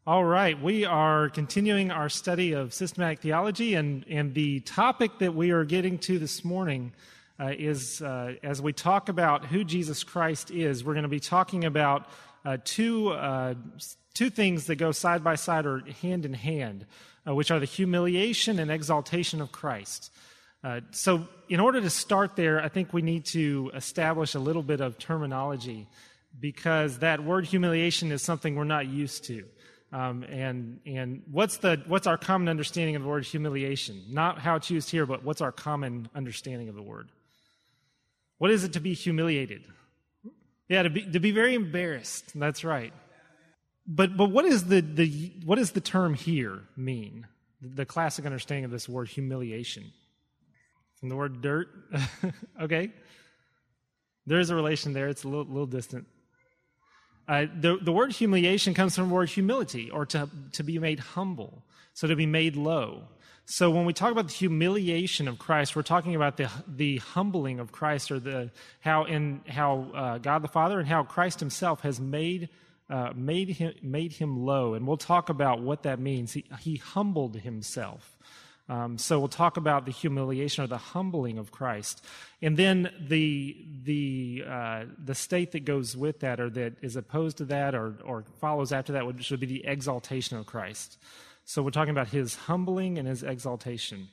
All right, we are continuing our study of systematic theology, and the topic that we are getting to this morning is, as we talk about who Jesus Christ is, we're going to be talking about two things that go side by side or hand in hand, which are the humiliation and exaltation of Christ. So in order to start there, I think we need to establish a little bit of terminology, because that word humiliation is something we're not used to. And what's our common understanding of the word humiliation? Not how it's used here, but what's our common understanding of the word? What is it to be humiliated? Yeah, to be very embarrassed. That's right. But what is the term here mean? The classic understanding of this word humiliation. From the word dirt. Okay. There is a relation there. It's a little distant. The word humiliation comes from the word humility, or to be made humble, so to be made low. So when we talk about the humiliation of Christ, we're talking about the humbling of Christ, or how God the Father and how Christ Himself has made him low, and we'll talk about what that means. He humbled Himself. So we'll talk about the humiliation or the humbling of Christ, and then the state that goes with that, or that is opposed to that, or follows after that, should be the exaltation of Christ. So we're talking about His humbling and His exaltation.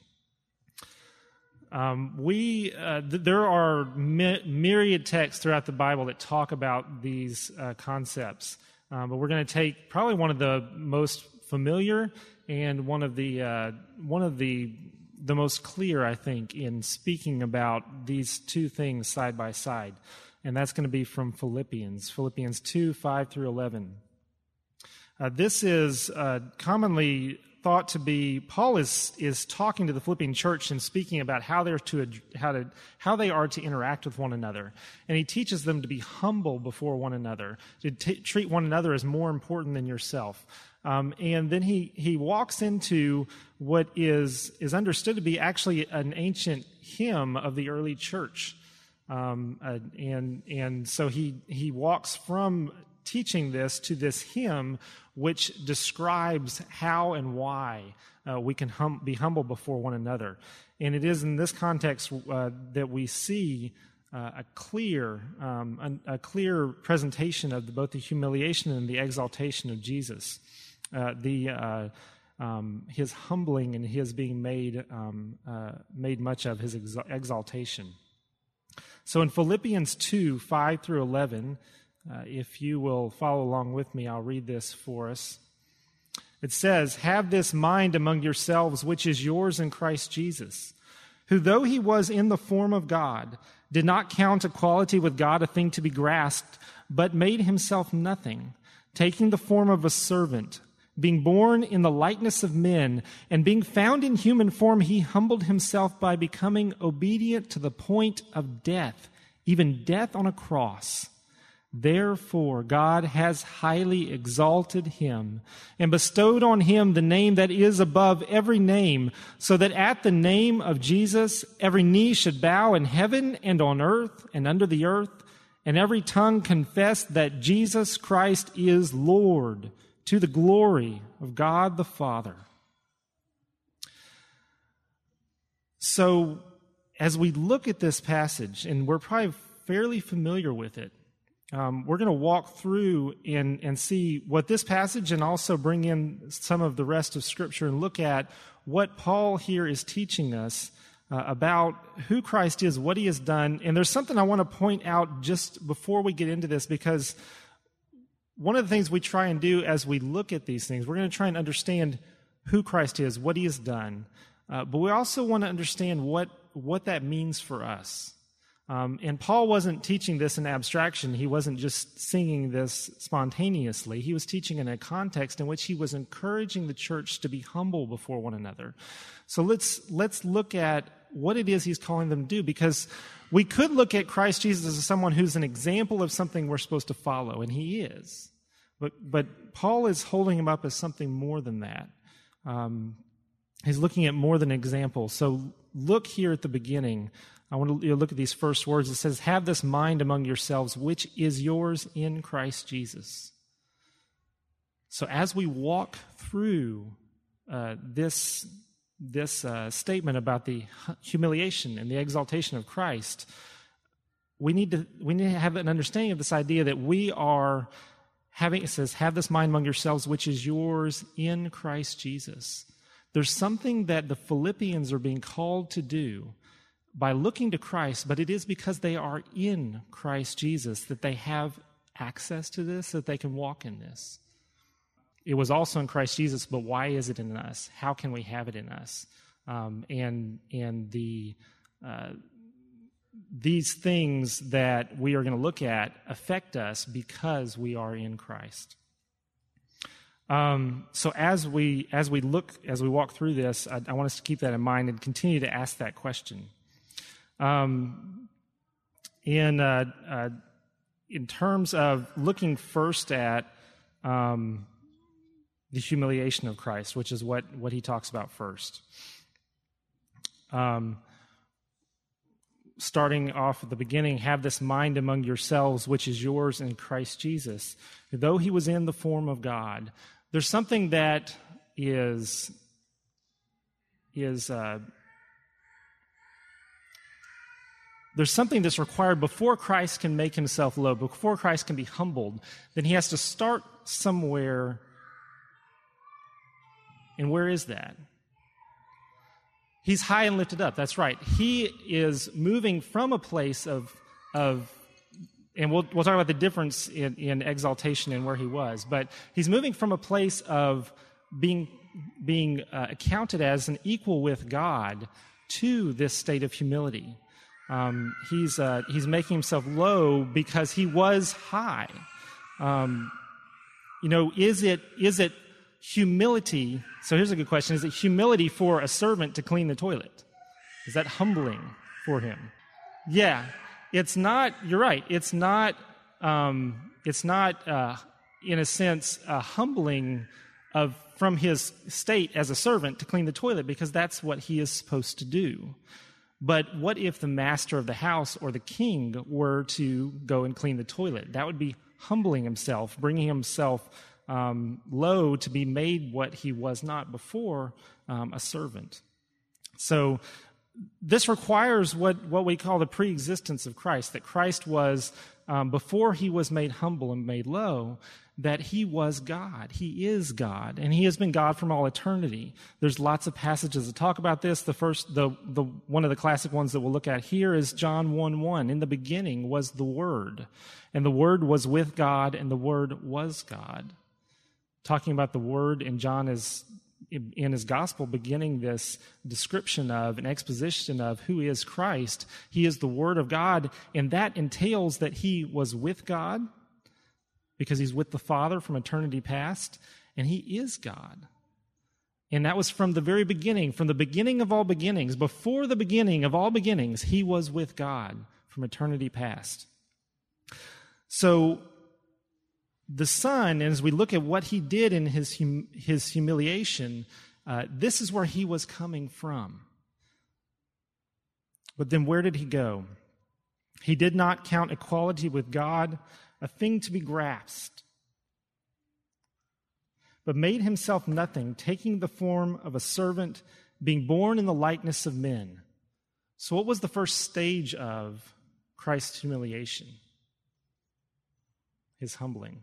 There are myriad texts throughout the Bible that talk about these concepts, but we're going to take probably one of the most familiar and one of the most clear, I think, in speaking about these two things side by side, and that's going to be from Philippians 2, 5 through 11. This is commonly thought to be, Paul is talking to the Philippian church and speaking about how they are to interact with one another, and he teaches them to be humble before one another, to treat one another as more important than yourself. And then he walks into what is understood to be actually an ancient hymn of the early church, and so he walks from teaching this to this hymn, which describes how and why we can be humble before one another. And it is in this context that we see a clear presentation of both the humiliation and the exaltation of Jesus, His humbling and His being made much of, His exaltation. So in Philippians 2, 5 through 11, if you will follow along with me, I'll read this for us. It says, "Have this mind among yourselves, which is yours in Christ Jesus, who, though He was in the form of God, did not count equality with God a thing to be grasped, but made Himself nothing, taking the form of a servant, being born in the likeness of men, and being found in human form, He humbled Himself by becoming obedient to the point of death, even death on a cross. Therefore, God has highly exalted Him and bestowed on Him the name that is above every name, so that at the name of Jesus every knee should bow in heaven and on earth and under the earth, and every tongue confess that Jesus Christ is Lord, to the glory of God the Father." So, as we look at this passage, and we're probably fairly familiar with it, we're going to walk through and see what this passage, and also bring in some of the rest of Scripture and look at what Paul here is teaching us about who Christ is, what He has done. And there's something I want to point out just before we get into this, because one of the things we try and do as we look at these things, we're going to try and understand who Christ is, what He has done, but we also want to understand what that means for us. And Paul wasn't teaching this in abstraction. He wasn't just singing this spontaneously. He was teaching in a context in which he was encouraging the church to be humble before one another. So let's look at what it is he's calling them to do, because we could look at Christ Jesus as someone who's an example of something we're supposed to follow, and He is. But Paul is holding Him up as something more than that. He's looking at more than an example. So look here at the beginning. I want to look at these first words. It says, "Have this mind among yourselves, which is yours in Christ Jesus." So as we walk through this statement about the humiliation and the exaltation of Christ, we need to have an understanding of this idea that we are having, it says, have this mind among yourselves, which is yours in Christ Jesus. There's something that the Philippians are being called to do by looking to Christ, but it is because they are in Christ Jesus that they have access to this, that they can walk in this. It was also in Christ Jesus, but why is it in us? How can we have it in us? These things that we are going to look at affect us because we are in Christ. So as we walk through this, I want us to keep that in mind and continue to ask that question. In terms of looking first at the humiliation of Christ, which is what he talks about first. Starting off at the beginning, have this mind among yourselves, which is yours in Christ Jesus. Though he was in the form of God, there's something that there's something that's required before Christ can make himself low, before Christ can be humbled. Then he has to start somewhere. And where is that? He's high and lifted up. That's right. He is moving from a place of and we'll talk about the difference in exaltation and where he was. But he's moving from a place of being accounted as an equal with God to this state of humility. He's making himself low because he was high. Is it humility? So here's a good question. Is it humility for a servant to clean the toilet? Is that humbling for him? Yeah. It's not, you're right. It's not in a sense, humbling from his state as a servant to clean the toilet, because that's what he is supposed to do. But what if the master of the house or the king were to go and clean the toilet? That would be humbling himself, bringing himself low to be made what he was not before, a servant. So this requires what we call the preexistence of Christ, that Christ was, before he was made humble and made low, that he was God. He is God, and he has been God from all eternity. There's lots of passages that talk about this. The one of the classic ones that we'll look at here is John 1:1. In the beginning was the Word, and the Word was with God, and the Word was God. Talking about the Word, and John is in his gospel beginning this description of an exposition of who is Christ. He is the Word of God, and that entails that he was with God because he's with the Father from eternity past, and he is God. And that was from the very beginning, from the beginning of all beginnings, before the beginning of all beginnings, he was with God from eternity past. So the Son, as we look at what he did in his humiliation, this is where he was coming from. But then where did he go? He did not count equality with God a thing to be grasped, but made himself nothing, taking the form of a servant, being born in the likeness of men. So what was the first stage of Christ's humiliation? His humbling.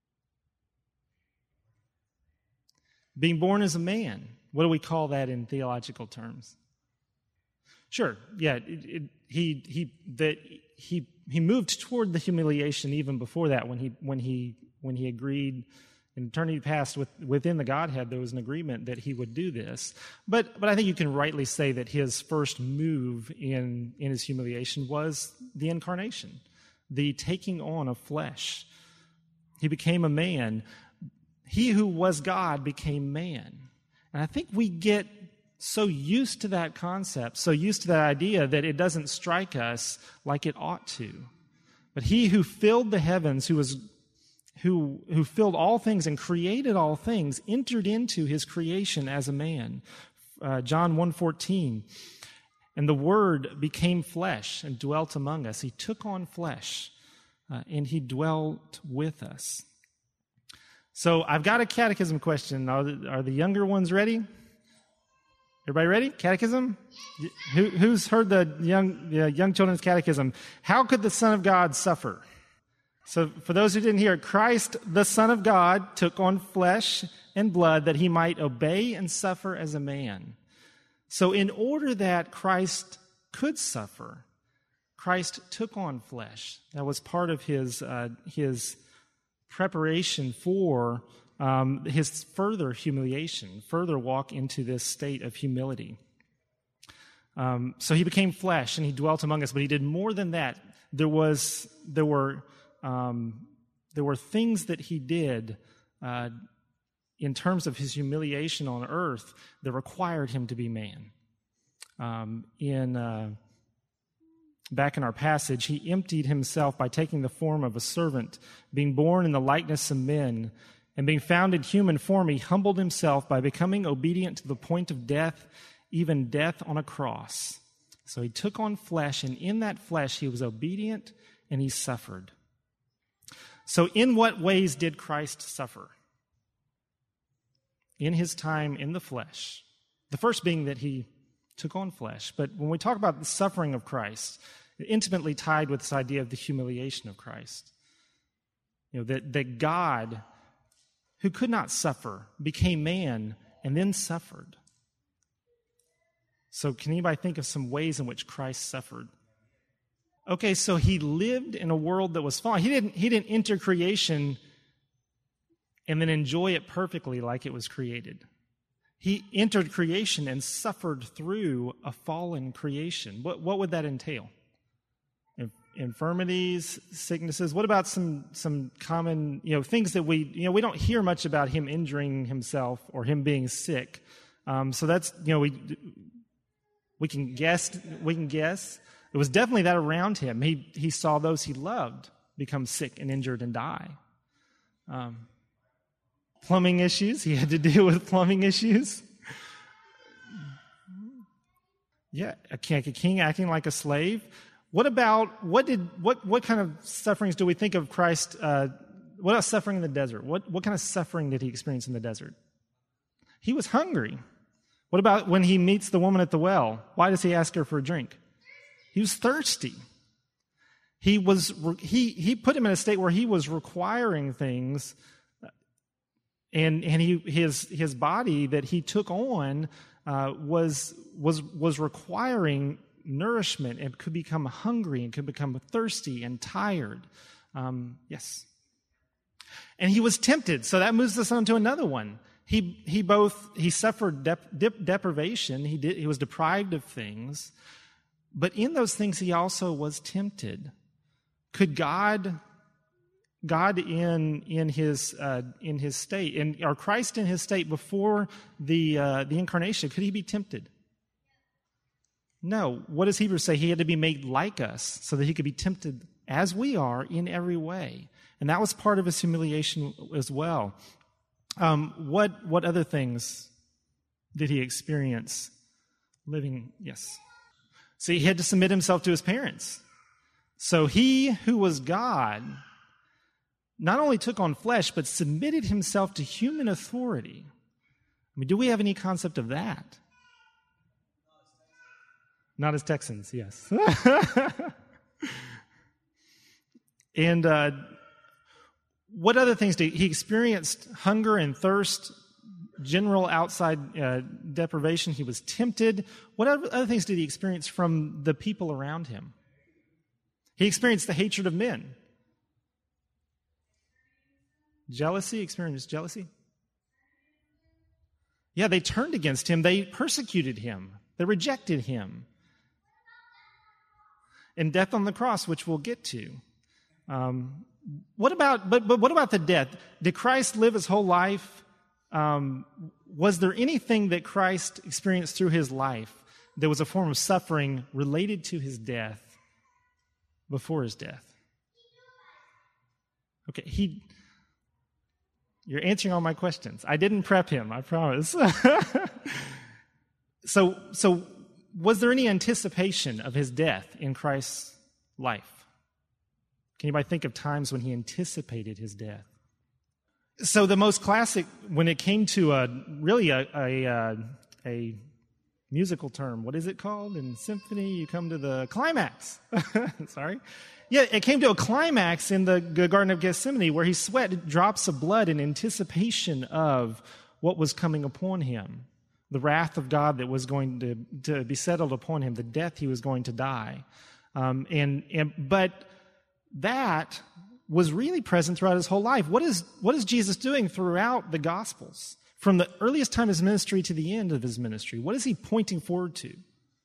Being born as a man. What do we call that in theological terms? Sure, yeah, he moved toward the humiliation even before that when he agreed in eternity past within the Godhead. There was an agreement that he would do this. But I think you can rightly say that his first move in his humiliation was the incarnation, the taking on of flesh. He became a man. He who was God became man. And I think we get so used to that concept, so used to that idea, that it doesn't strike us like it ought to. But he who filled the heavens, who filled all things and created all things, entered into his creation as a man. John 1:14. And the Word became flesh and dwelt among us. He took on flesh, and he dwelt with us. So I've got a catechism question. Are the younger ones ready? Everybody ready? Catechism? Who's heard the young children's catechism? How could the Son of God suffer? So for those who didn't hear, Christ, the Son of God, took on flesh and blood that he might obey and suffer as a man. So in order that Christ could suffer, Christ took on flesh. That was part of his preparation for his further humiliation, further walk into this state of humility. So he became flesh and he dwelt among us, but he did more than that. There were things that he did in terms of his humiliation on earth that required him to be man. Back in our passage, he emptied himself by taking the form of a servant, being born in the likeness of men, and being found in human form, he humbled himself by becoming obedient to the point of death, even death on a cross. So he took on flesh, and in that flesh he was obedient and he suffered. So in what ways did Christ suffer? In his time in the flesh. The first being that he took on flesh. But when we talk about the suffering of Christ, intimately tied with this idea of the humiliation of Christ. That God, who could not suffer, became man and then suffered. So can anybody think of some ways in which Christ suffered? Okay, so he lived in a world that was fallen. He didn't enter creation and then enjoy it perfectly like it was created. He entered creation and suffered through a fallen creation. What would that entail? Infirmities, sicknesses. What about some common things that we don't hear much about him injuring himself or him being sick. So that's we can guess. It was definitely that around him. He saw those he loved become sick and injured and die. Plumbing issues. He had to deal with plumbing issues. Yeah, a king acting like a slave. What kind of sufferings do we think of Christ? What about suffering in the desert? What kind of suffering did he experience in the desert? He was hungry. What about when he meets the woman at the well? Why does he ask her for a drink? He was thirsty. He put him in a state where he was requiring things. And his body that he took on was requiring nourishment and could become hungry and could become thirsty and tired. Yes. And he was tempted. So that moves us on to another one. He suffered deprivation. He was deprived of things, but in those things he also was tempted. Could God in his state, or Christ in his state before the incarnation, could he be tempted? No. What does Hebrews say? He had to be made like us so that he could be tempted as we are in every way. And that was part of his humiliation as well. What other things did he experience living? Yes. So he had to submit himself to his parents. So he who was God not only took on flesh, but submitted himself to human authority. I mean, do we have any concept of that? Not as Texans, yes. And what other things did he experienced? Hunger and thirst, general outside deprivation. He was tempted. What other things did he experience from the people around him? He experienced the hatred of men. Jealousy, experienced jealousy. Yeah, they turned against him. They persecuted him. They rejected him. And death on the cross, which we'll get to. What about the death? Did Christ live his whole life? Was there anything that Christ experienced through his life that was a form of suffering related to his death before his death? Okay, you're answering all my questions. I didn't prep him, I promise. So was there any anticipation of his death in Christ's life? Can anybody think of times when he anticipated his death? So the most classic, when it came to a musical term, what is it called? In symphony, you come to the climax. Sorry. Yeah, it came to a climax in the Garden of Gethsemane where he sweat drops of blood in anticipation of what was coming upon him, the wrath of God that was going to be settled upon him, the death he was going to die. But that was really present throughout his whole life. What is Jesus doing throughout the Gospels? From the earliest time of his ministry to the end of his ministry, what is he pointing forward to?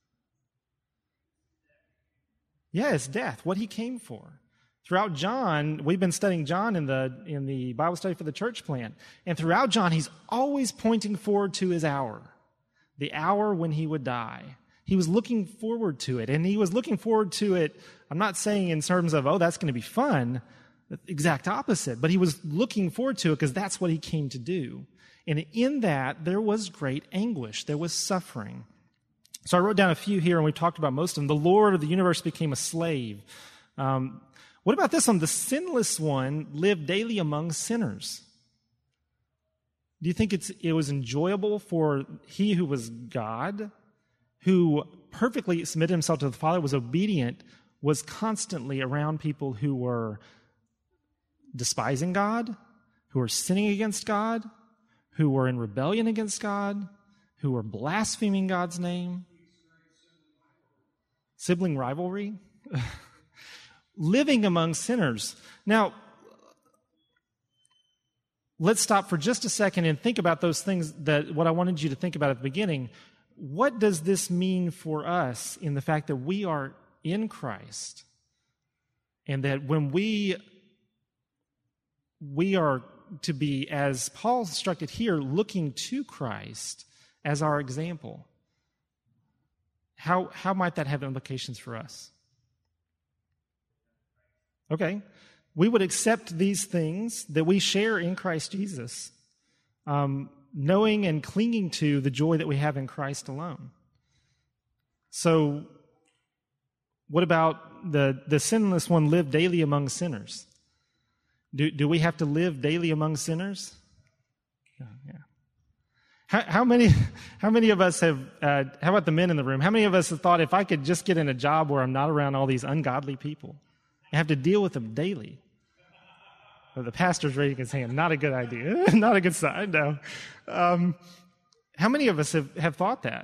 Yeah, it's death, what he came for. Throughout John, we've been studying John in the Bible study for the church plan, and throughout John, he's always pointing forward to his hour, the hour when he would die. He was looking forward to it, and he was looking forward to it, I'm not saying in terms of, that's going to be fun, the exact opposite, but he was looking forward to it because that's what he came to do. And in that, there was great anguish. There was suffering. So I wrote down a few here, and we talked about most of them. The Lord of the universe became a slave. What about this one? The sinless one lived daily among sinners. Do you think it was enjoyable for he who was God, who perfectly submitted himself to the Father, was obedient, was constantly around people who were despising God, who were sinning against God, who were in rebellion against God, who were blaspheming God's name? Sibling rivalry? Living among sinners. Now, let's stop for just a second and think about those things what I wanted you to think about at the beginning. What does this mean for us in the fact that we are in Christ, and that when we are to be, as Paul instructed here, looking to Christ as our example? How might that have implications for us? Okay. We would accept these things that we share in Christ Jesus, knowing and clinging to the joy that we have in Christ alone. So, what about the sinless one lived daily among sinners? Do we have to live daily among sinners? Yeah. How many of us have, how about the men in the room, how many of us have thought, if I could just get in a job where I'm not around all these ungodly people, I have to deal with them daily? Well, the pastor's raising his hand. Not a good idea. Not a good sign, no. How many of us have thought that?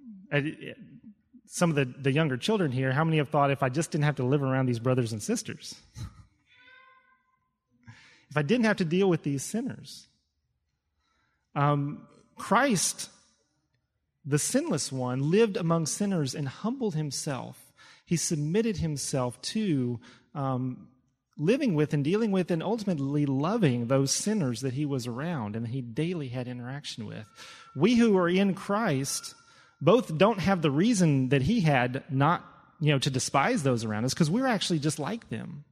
Some of the younger children here, how many have thought, if I just didn't have to live around these brothers and sisters? If I didn't have to deal with these sinners? Christ, the sinless one, lived among sinners and humbled himself. He submitted himself to living with and dealing with and ultimately loving those sinners that he was around and that he daily had interaction with. We who are in Christ both don't have the reason that he had not, to despise those around us, because we're actually just like them.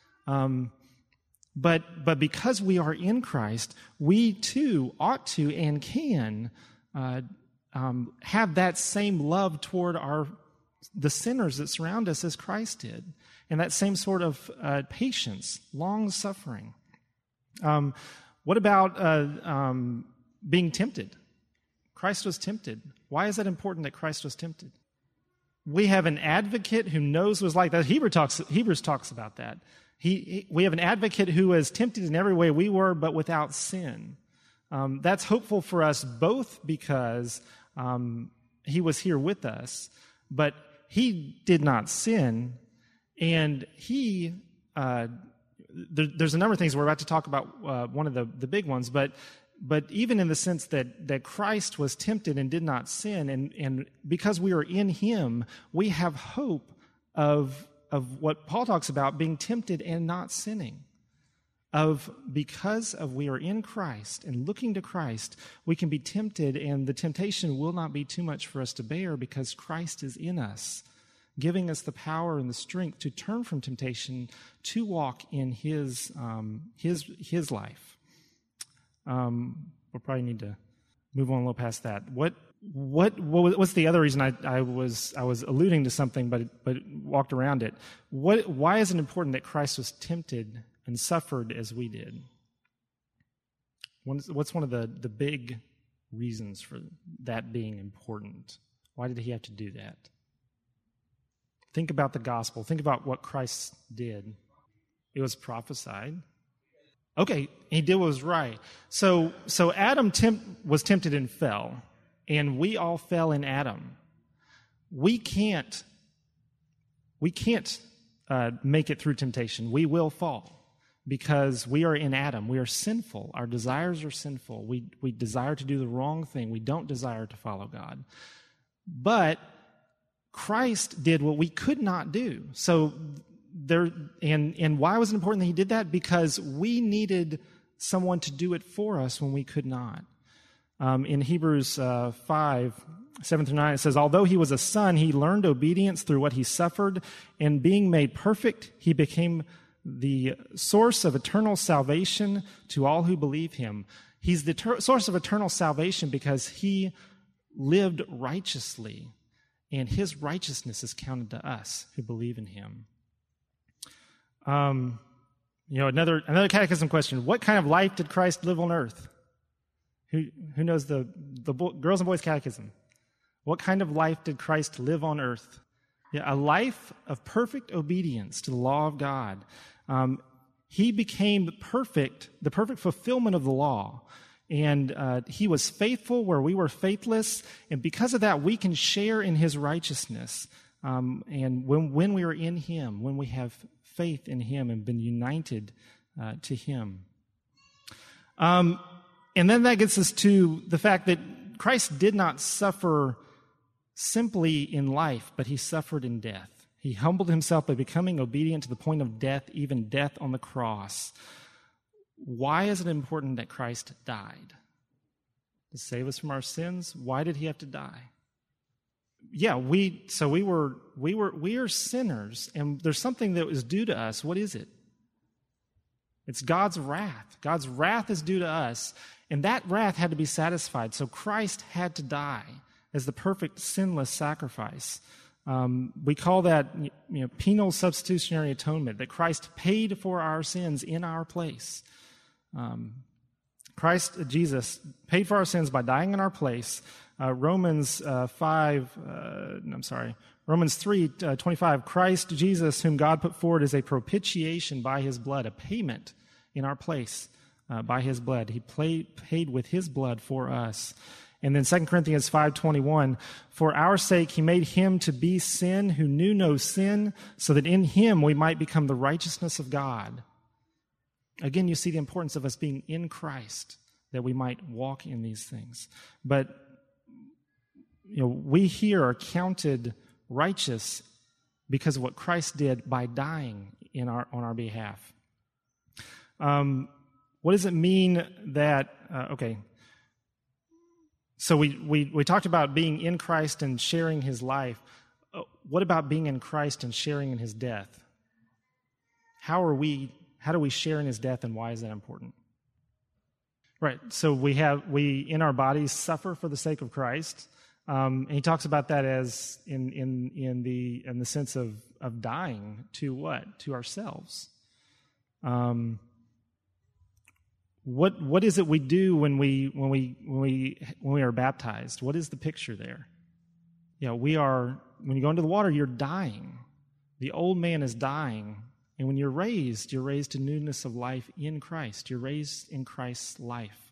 But because we are in Christ, we too ought to and can have that same love toward the sinners that surround us as Christ did, and that same sort of patience, long suffering. What about being tempted? Christ was tempted. Why is that important that Christ was tempted? We have an advocate who knows what it's like. That Hebrews talks about that. We have an advocate who is tempted in every way we were, but without sin. That's hopeful for us both because he was here with us, but he did not sin, and there's a number of things we're about to talk about. One of the big ones, but even in the sense that Christ was tempted and did not sin, and because we are in him, we have hope of what Paul talks about, being tempted and not sinning. Because we are in Christ and looking to Christ, we can be tempted, and the temptation will not be too much for us to bear because Christ is in us, giving us the power and the strength to turn from temptation to walk in his life. We'll probably need to move on a little past that. What's the other reason I was alluding to something but walked around it? Why is it important that Christ was tempted and suffered as we did? What's one of the big reasons for that being important? Why did he have to do that? Think about the gospel. Think about what Christ did. It was prophesied. Okay, he did what was right. So Adam was tempted and fell, and we all fell in Adam. We can't make it through temptation. We will fall because we are in Adam. We are sinful. Our desires are sinful. We desire to do the wrong thing. We don't desire to follow God. But Christ did what we could not do. So and why was it important that he did that? Because we needed someone to do it for us when we could not. In Hebrews 5, 7 through 9, it says, although he was a son, he learned obedience through what he suffered, and being made perfect, he became the source of eternal salvation to all who believe him. He's the source of eternal salvation because he lived righteously, and his righteousness is counted to us who believe in him. Another catechism question. What kind of life did Christ live on earth? Who knows the girls and boys catechism? What kind of life did Christ live on earth? Yeah, a life of perfect obedience to the law of God. He became perfect, the perfect fulfillment of the law. And he was faithful where we were faithless. And because of that, we can share in his righteousness. And when we are in him, when we have faith in him and been united to him. And then that gets us to the fact that Christ did not suffer simply in life, but he suffered in death. He humbled himself by becoming obedient to the point of death, even death on the cross. Why is it important that Christ died? To save us from our sins? Why did he have to die? Yeah, we are sinners, and there's something that was due to us. What is it? It's God's wrath. God's wrath is due to us, and that wrath had to be satisfied. So Christ had to die as the perfect sinless sacrifice. We call that penal substitutionary atonement, that Christ paid for our sins in our place. Jesus paid for our sins by dying in our place. Romans 3:25, Christ Jesus, whom God put forward as a propitiation by his blood, a payment in our place by his blood. He paid with his blood for us. And then 2 Corinthians 5:21, for our sake he made him to be sin who knew no sin, so that in him we might become the righteousness of God. Again, you see the importance of us being in Christ, that we might walk in these things. But we here are counted righteous because of what Christ did by dying on our behalf. What does it mean that? So we talked about being in Christ and sharing his life. What about being in Christ and sharing in his death? How do we share in his death, and why is that important? Right. So we in our bodies suffer for the sake of Christ. And he talks about that as in the sense of dying to what? To ourselves. What is it we do when we are baptized? What is the picture there? When you go into the water, you're dying. The old man is dying. And when you're raised to newness of life in Christ. You're raised in Christ's life.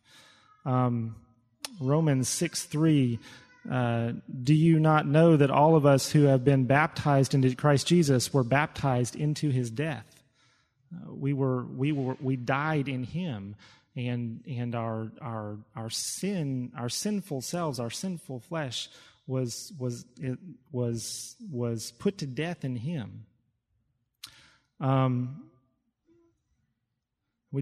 Romans 6:3, do you not know that all of us who have been baptized into Christ Jesus were baptized into his death? We died in him, and our sinful selves, our sinful flesh was put to death in him. We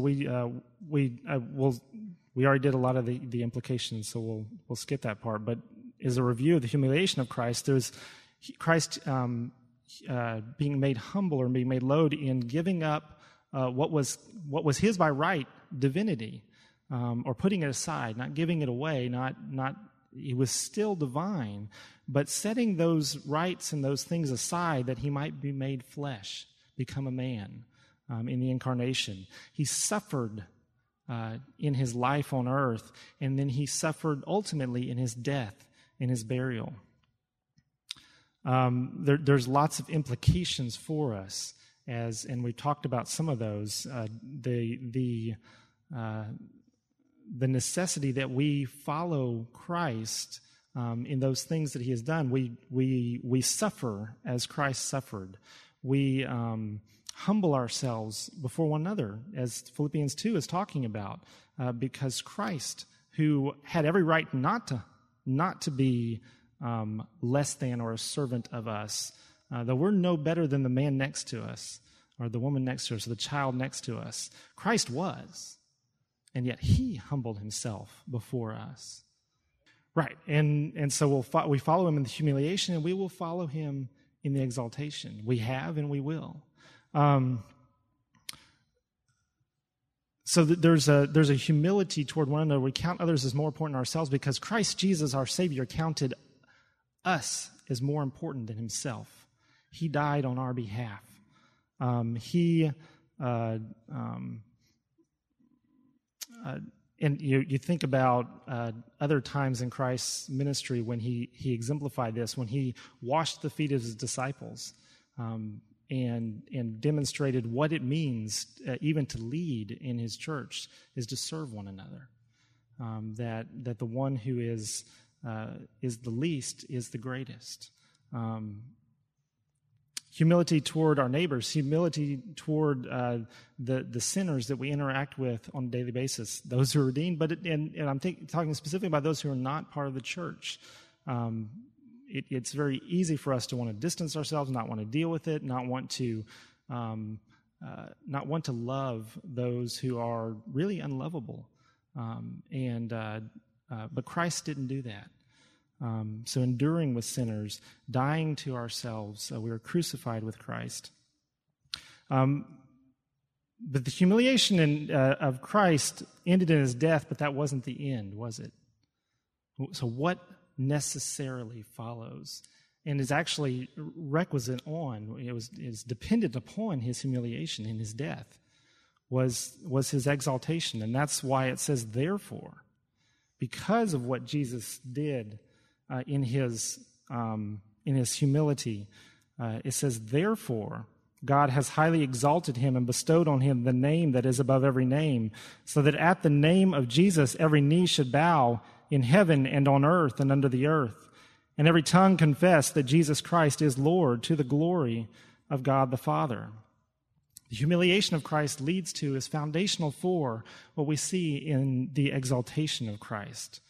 already did a lot of the implications, so we'll skip that part. But as a review of the humiliation of Christ, there's Christ being made humble or being made low in giving up what was his by right, divinity, or putting it aside, not giving it away, not he was still divine, but setting those rights and those things aside that he might be made flesh, become a man in the incarnation. He suffered in his life on earth, and then he suffered ultimately in his death, in his burial. There's lots of implications for us, and we talked about some of those. The necessity that we follow Christ in those things that he has done. We suffer as Christ suffered. We humble ourselves before one another, as Philippians 2 is talking about, because Christ, who had every right not to be less than or a servant of us, though we're no better than the man next to us, or the woman next to us, or the child next to us, Christ was, and yet he humbled himself before us. Right, and so we follow him in the humiliation, and we will follow him in the exaltation. We have, and we will. So there's a humility toward one another. We count others as more important than ourselves because Christ Jesus, our Savior, counted us as more important than himself. He died on our behalf. And you think about other times in Christ's ministry when he exemplified this, when he washed the feet of his disciples, and demonstrated what it means even to lead in his church is to serve one another. That the one who is the least is the greatest. Humility toward our neighbors, humility toward the sinners that we interact with on a daily basis, those who are redeemed, and I'm talking specifically about those who are not part of the church. It's very easy for us to want to distance ourselves, not want to deal with it, not want to love those who are really unlovable. But Christ didn't do that. So enduring with sinners, dying to ourselves, we were crucified with Christ. But the humiliation of Christ ended in his death, but that wasn't the end, was it? So what necessarily follows and is actually requisite on, is dependent upon his humiliation in his death, was his exaltation. And that's why it says, therefore, because of what Jesus did in his humility, it says, therefore, God has highly exalted him and bestowed on him the name that is above every name, so that at the name of Jesus every knee should bow in heaven and on earth and under the earth, and every tongue confess that Jesus Christ is Lord, to the glory of God the Father. The humiliation of Christ leads to, is foundational for what we see in the exaltation of Christ.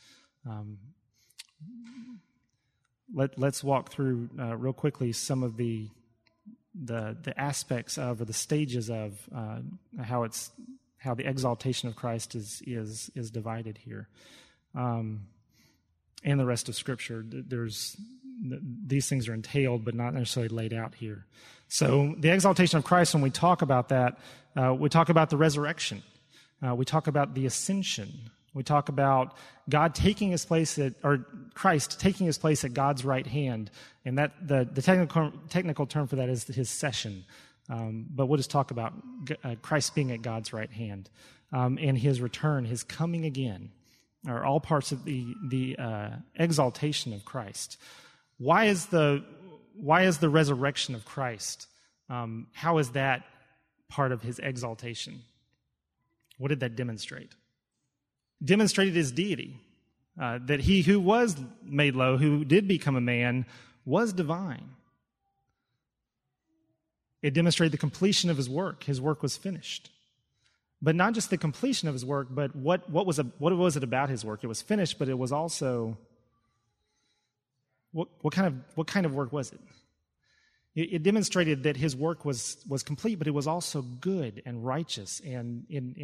Let's walk through real quickly some of the aspects of, or the stages of how the exaltation of Christ is divided here. And the rest of Scripture, these things are entailed, but not necessarily laid out here. So the exaltation of Christ, when we talk about that, we talk about the resurrection. We talk about the ascension. We talk about God taking his place or Christ taking his place at God's right hand, and that the technical term for that is his session. But we'll just talk about Christ being at God's right hand, and his return, his coming again, are all parts of the exaltation of Christ. Why is the resurrection of Christ? How is that part of his exaltation? What did that demonstrate? Demonstrated his deity, that he who was made low, who did become a man, was divine. It demonstrated the completion of his work. His work was finished. But not just the completion of his work, but what was it about his work? It was finished, but it was also, what kind of work was it? It demonstrated that his work was complete, but it was also good and righteous, and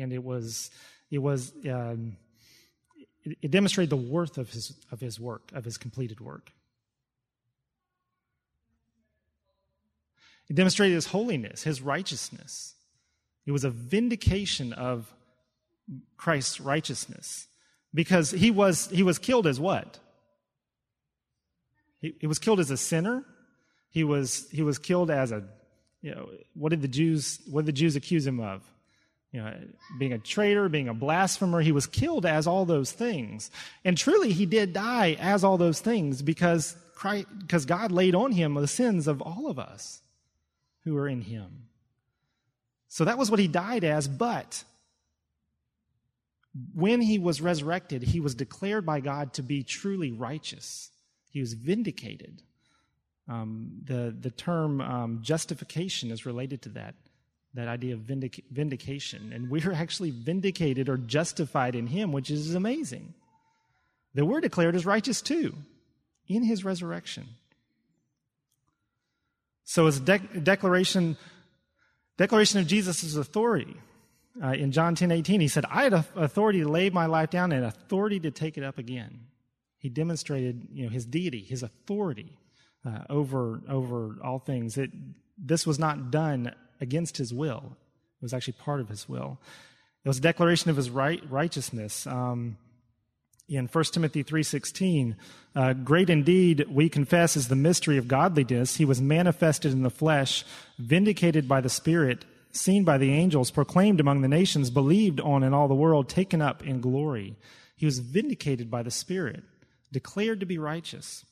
it demonstrated the worth of his work, of his completed work. It demonstrated his holiness, his righteousness. It was a vindication of Christ's righteousness, because he was killed as what? He was killed as a sinner. He was killed as what did the Jews accuse him of? being a traitor, being a blasphemer. He was killed as all those things. And truly, he did die as all those things because God laid on him the sins of all of us who are in him. So that was what he died as, but when he was resurrected, he was declared by God to be truly righteous. He was vindicated. The term justification is related to that idea of vindication. And we're actually vindicated or justified in him, which is amazing. That we're declared as righteous too in his resurrection. So as a declaration of Jesus' authority, in John 10:18, he said, I had authority to lay my life down and authority to take it up again. He demonstrated his deity, his authority over all things. This was not done against his will. It was actually part of his will. It was a declaration of his righteousness. In 1 Timothy 3:16, great indeed, we confess, is the mystery of godliness. He was manifested in the flesh, vindicated by the Spirit, seen by the angels, proclaimed among the nations, believed on in all the world, taken up in glory. He was vindicated by the Spirit, declared to be righteous.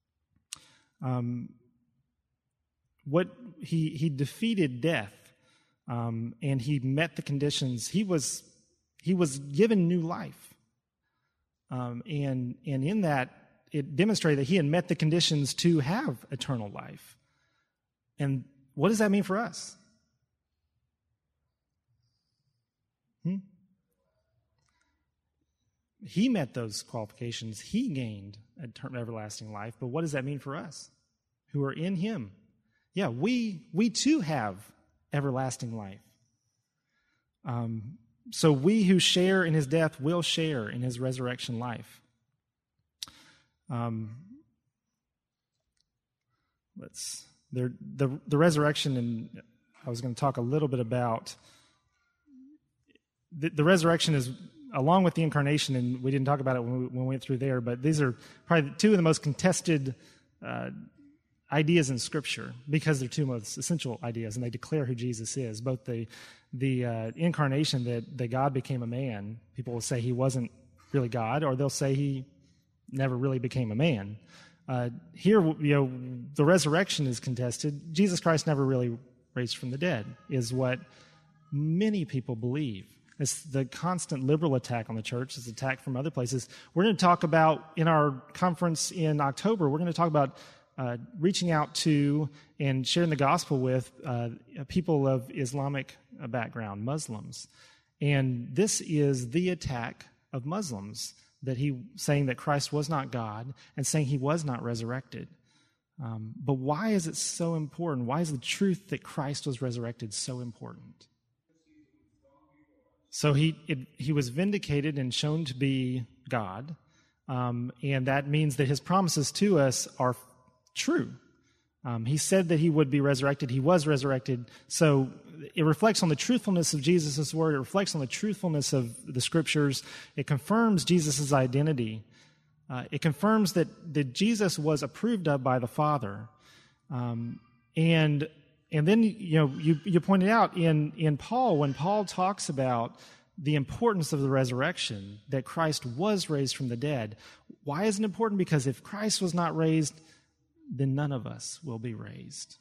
He defeated death, and he met the conditions. He was given new life, and in that it demonstrated that he had met the conditions to have eternal life. And what does that mean for us? He met those qualifications. He gained everlasting life. But what does that mean for us who are in him? Yeah, we too have everlasting life. So we who share in his death will share in his resurrection life. The resurrection, and I was going to talk a little bit about the resurrection is along with the incarnation, and we didn't talk about it when we went through there, but these are probably two of the most contested ideas in Scripture because they're two most essential ideas, and they declare who Jesus is. Both the incarnation, that God became a man. People will say he wasn't really God, or they'll say he never really became a man. Here, the resurrection is contested. Jesus Christ never really raised from the dead, is what many people believe. It's the constant liberal attack on the church. It's attack from other places. We're going to talk about, in our conference in October, we're going to talk about reaching out to and sharing the gospel with people of Islamic background, Muslims. And this is the attack of Muslims, that saying that Christ was not God and saying he was not resurrected. But why is it so important? Why is the truth that Christ was resurrected so important? So he was vindicated and shown to be God, and that means that his promises to us are true. He said that he would be resurrected. He was resurrected. So it reflects on the truthfulness of Jesus' word. It reflects on the truthfulness of the Scriptures. It confirms Jesus' identity. It confirms that Jesus was approved of by the Father. And then, you pointed out in Paul, when Paul talks about the importance of the resurrection, that Christ was raised from the dead. Why is it important? Because if Christ was not raised, then none of us will be raised.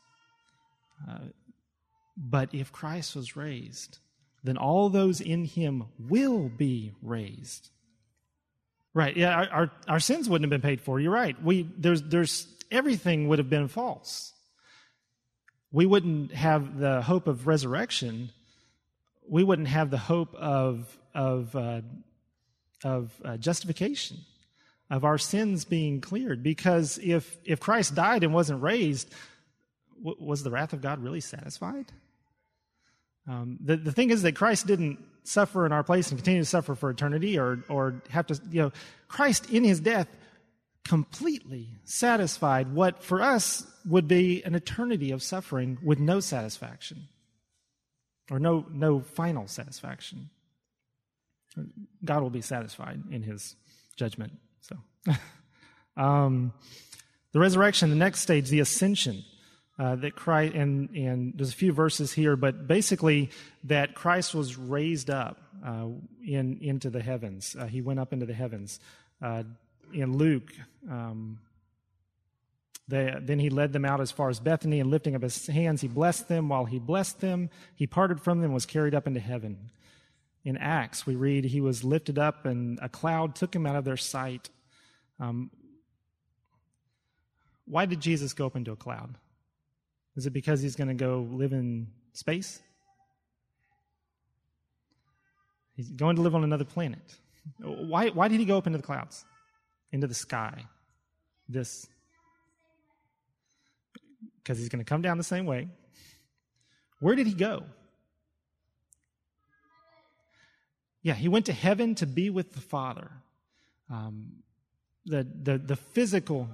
But if Christ was raised, then all those in him will be raised. Right, yeah, our sins wouldn't have been paid for. You're right. There's everything would have been false. We wouldn't have the hope of resurrection. We wouldn't have the hope of justification, of our sins being cleared. Because if Christ died and wasn't raised, was the wrath of God really satisfied? The thing is that Christ didn't suffer in our place and continue to suffer for eternity, or have to. Christ in his death completely satisfied what for us would be an eternity of suffering with no satisfaction, or no final satisfaction. God will be satisfied in his judgment. So, the resurrection, the next stage, the ascension. that Christ, and there's a few verses here, but basically that Christ was raised up into the heavens. He went up into the heavens. In Luke, then he led them out as far as Bethany, and lifting up his hands, he blessed them. While he blessed them, he parted from them and was carried up into heaven. In Acts, we read he was lifted up and a cloud took him out of their sight. Why did Jesus go up into a cloud? Is it because he's going to go live in space? He's going to live on another planet. Why did he go up into the clouds? Into the sky? Because he's going to come down the same way. Where did he go? Yeah, he went to heaven to be with the Father. The physical.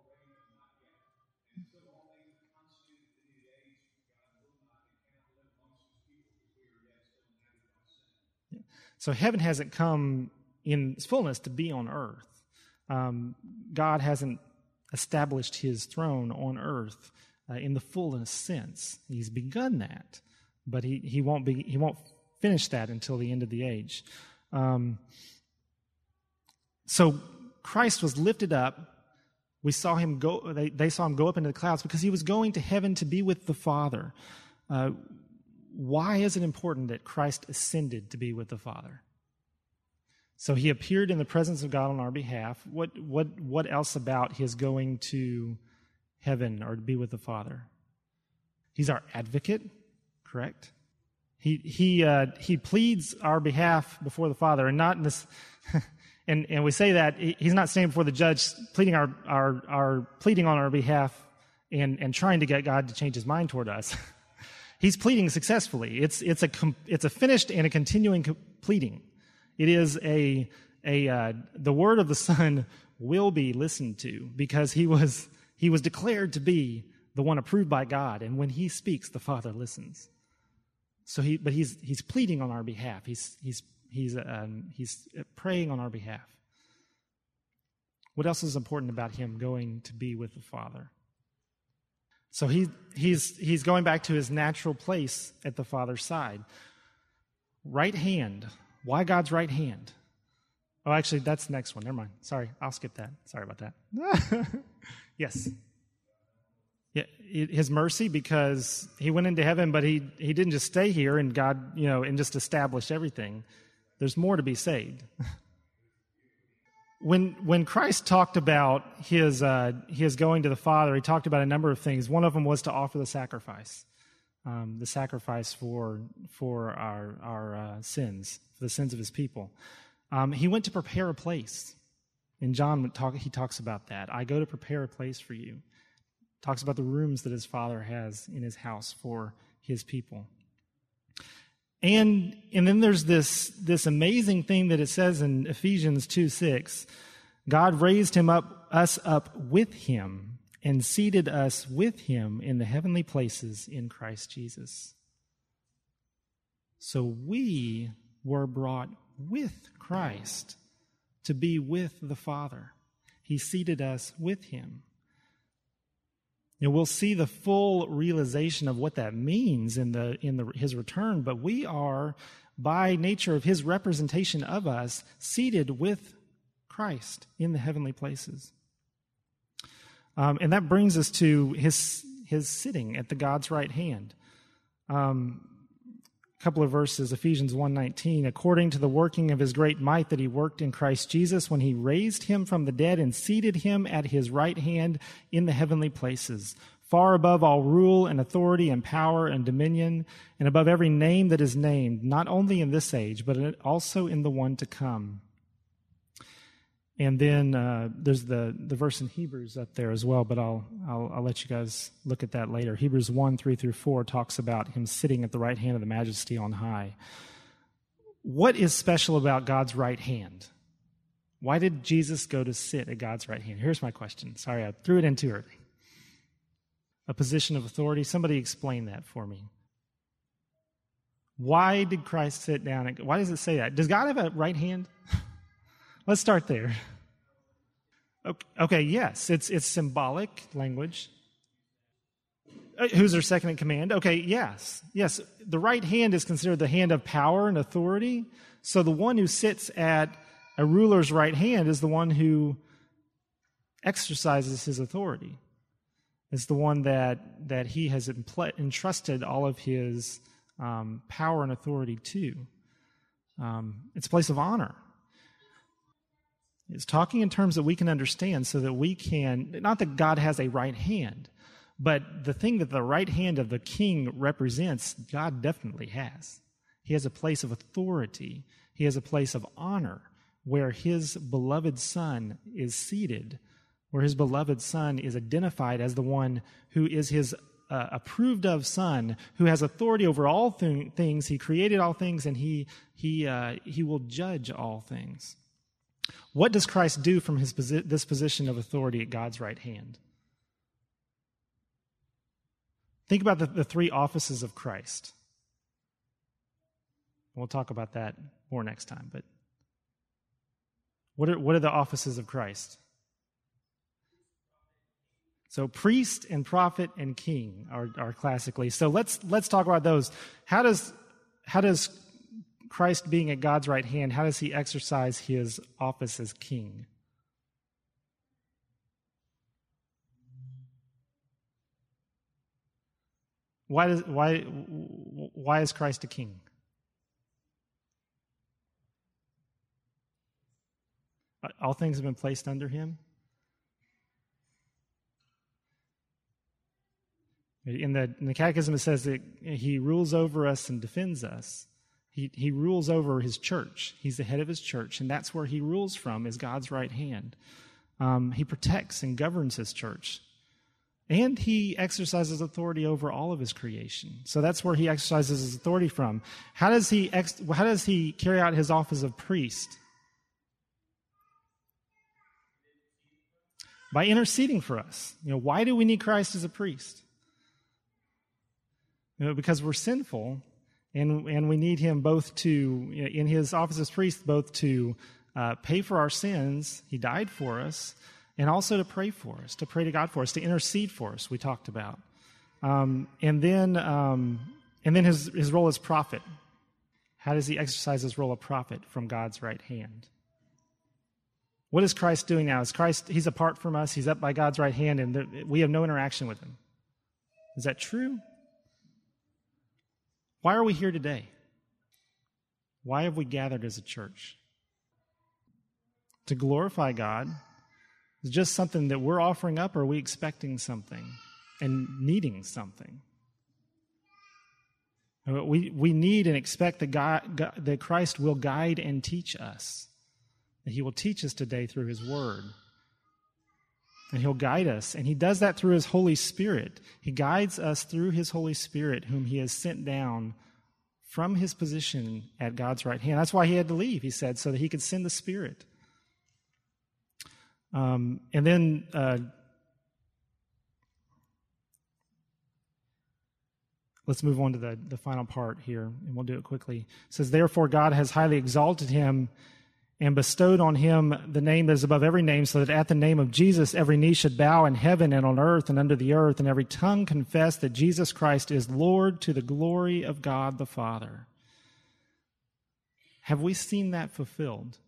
So heaven hasn't come in its fullness to be on earth. God hasn't established his throne on earth in the fullest sense. He's begun that, but he won't finish that until the end of the age. So Christ was lifted up. We saw him go. They saw him go up into the clouds because he was going to heaven to be with the Father. Why is it important that Christ ascended to be with the Father? So he appeared in the presence of God on our behalf. What else about his going to heaven or to be with the Father? He's our advocate, correct? He pleads our behalf before the Father, and not in this. and we say that he's not standing before the judge pleading pleading on our behalf and trying to get God to change his mind toward us. He's pleading successfully. It's a finished and a continuing pleading. It is the word of the Son will be listened to because he was declared to be the one approved by God, and when he speaks, the Father listens. So he's pleading on our behalf. He's praying on our behalf. What else is important about him going to be with the Father? So he's going back to his natural place at the Father's side. Right hand. Why God's right hand? Oh, actually, that's the next one. Never mind. Sorry, I'll skip that. Sorry about that. Yes. Yeah, his mercy, because he went into heaven, but he didn't just stay here and God, and just establish everything. There's more to be saved. When Christ talked about his going to the Father, he talked about a number of things. One of them was to offer the sacrifice for our sins, for the sins of his people. He went to prepare a place. In John, he talks about that. I go to prepare a place for you. Talks about the rooms that his Father has in his house for his people. And then there's this amazing thing that it says in Ephesians 2:6. God raised us up with him and seated us with him in the heavenly places in Christ Jesus. So we were brought with Christ to be with the Father. He seated us with him. And we'll see the full realization of what that means in his return, but we are, by nature of his representation of us, seated with Christ in the heavenly places. And that brings us to his sitting at the God's right hand. A couple of verses, Ephesians 1:19, according to the working of his great might that he worked in Christ Jesus when he raised him from the dead and seated him at his right hand in the heavenly places, far above all rule and authority and power and dominion, and above every name that is named, not only in this age, but also in the one to come. And then there's the verse in Hebrews up there as well, but I'll let you guys look at that later. Hebrews 1:3-4 talks about him sitting at the right hand of the Majesty on high. What is special about God's right hand? Why did Jesus go to sit at God's right hand? Here's my question. Sorry, I threw it in too early. A position of authority. Somebody explain that for me. Why did Christ sit down? Why does it say that? Does God have a right hand? Let's start there. Okay, yes, it's symbolic language. Who's their second in command? Okay, yes. The right hand is considered the hand of power and authority. So the one who sits at a ruler's right hand is the one who exercises his authority. It's the one that he has entrusted all of his power and authority to. It's a place of honor. It's talking in terms that we can understand so that we can, not that God has a right hand, but the thing that the right hand of the king represents, God definitely has. He has a place of authority. He has a place of honor where his beloved Son is seated, where his beloved Son is identified as the one who is his approved of Son, who has authority over all things. He created all things, and he will judge all things. What does Christ do from this position of authority at God's right hand? Think about the three offices of Christ. We'll talk about that more next time. But what are the offices of Christ? So priest and prophet and king are classically. So let's talk about those. How does Christ being at God's right hand, how does he exercise his office as king? Why is Christ a king? All things have been placed under him. In the Catechism, it says that he rules over us and defends us. He rules over his church. He's the head of his church, and that's where he rules from, is God's right hand. He protects and governs his church. And he exercises authority over all of his creation. So that's where he exercises his authority from. How does he carry out his office of priest? By interceding for us. Why do we need Christ as a priest? Because we're sinful, and we need him both to, in his office as priest, both to pay for our sins, he died for us, and also to pray for us, to pray to God for us, to intercede for us, we talked about. And then his role as prophet. How does he exercise his role of prophet from God's right hand? What is Christ doing now? He's apart from us, he's up by God's right hand, and we have no interaction with him. Is that true? Why are we here today? Why have we gathered as a church? To glorify God. Is it just something that we're offering up, or are we expecting something and needing something? We need and expect that Christ will guide and teach us. That he will teach us today through his word. And he'll guide us. And he does that through his Holy Spirit. He guides us through his Holy Spirit, whom he has sent down from his position at God's right hand. That's why he had to leave, he said, so that he could send the Spirit. And then let's move on to the final part here, and we'll do it quickly. It says, therefore God has highly exalted him and bestowed on him the name that is above every name, so that at the name of Jesus every knee should bow in heaven and on earth and under the earth, and every tongue confess that Jesus Christ is Lord, to the glory of God the Father. Have we seen that fulfilled?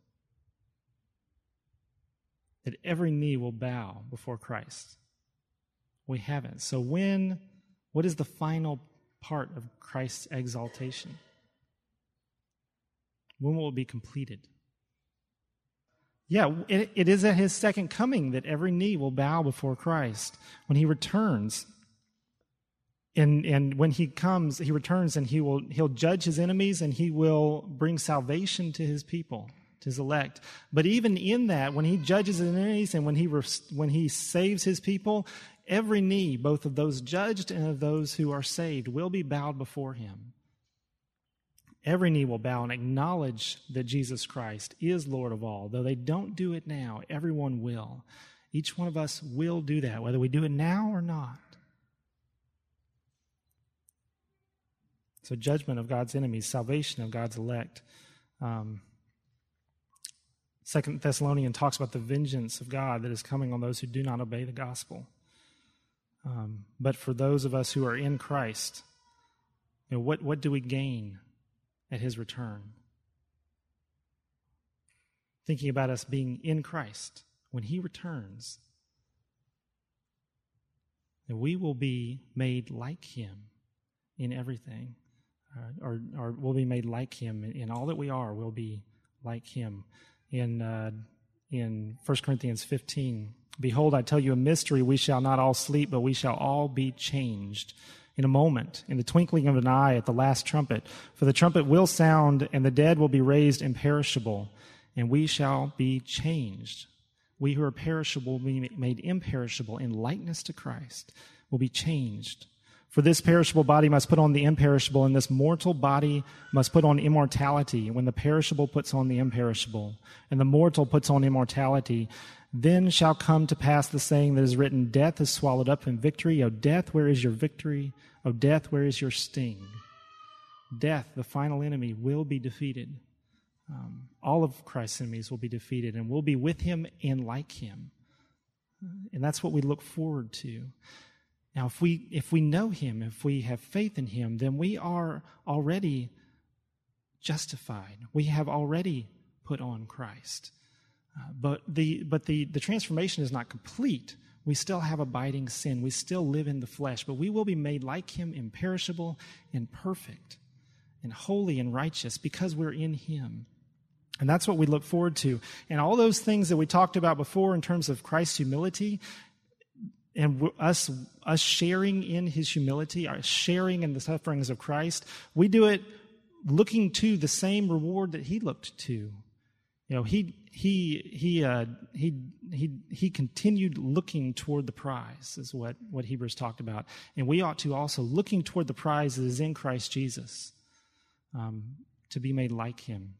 That every knee will bow before Christ? We haven't. So what is the final part of Christ's exaltation? When will it be completed? Yeah, it is at his second coming that every knee will bow before Christ when he returns. And when he comes, he returns and he'll judge his enemies, and he will bring salvation to his people, to his elect. But even in that, when he judges his enemies and when he saves his people, every knee, both of those judged and of those who are saved, will be bowed before him. Every knee will bow and acknowledge that Jesus Christ is Lord of all. Though they don't do it now, everyone will. Each one of us will do that, whether we do it now or not. So judgment of God's enemies, salvation of God's elect. 2 Thessalonians talks about the vengeance of God that is coming on those who do not obey the gospel. But for those of us who are in Christ, what do we gain at his return? Thinking about us being in Christ, when he returns, that we will be made like him in everything, or we'll be made like him in all that we are. We'll be like him. In 1 Corinthians 15, behold, I tell you a mystery, we shall not all sleep, but we shall all be changed in a moment, in the twinkling of an eye, at the last trumpet. For the trumpet will sound, and the dead will be raised imperishable, and we shall be changed. We who are perishable will be made imperishable in likeness to Christ, will be changed. For this perishable body must put on the imperishable, and this mortal body must put on immortality. When the perishable puts on the imperishable, and the mortal puts on immortality, then shall come to pass the saying that is written, death is swallowed up in victory. O death, where is your victory? O death, where is your sting? Death, the final enemy, will be defeated. All of Christ's enemies will be defeated, and we'll be with him and like him. And that's what we look forward to. Now, if we know him, if we have faith in him, then we are already justified. We have already put on Christ. But the transformation is not complete. We still have abiding sin. We still live in the flesh, but we will be made like him, imperishable and perfect and holy and righteous because we're in him. And that's what we look forward to. And all those things that we talked about before in terms of Christ's humility and us sharing in his humility, our sharing in the sufferings of Christ, we do it looking to the same reward that he looked to. He continued looking toward the prize, is what Hebrews talked about. And we ought to also looking toward the prize that is in Christ Jesus, to be made like him.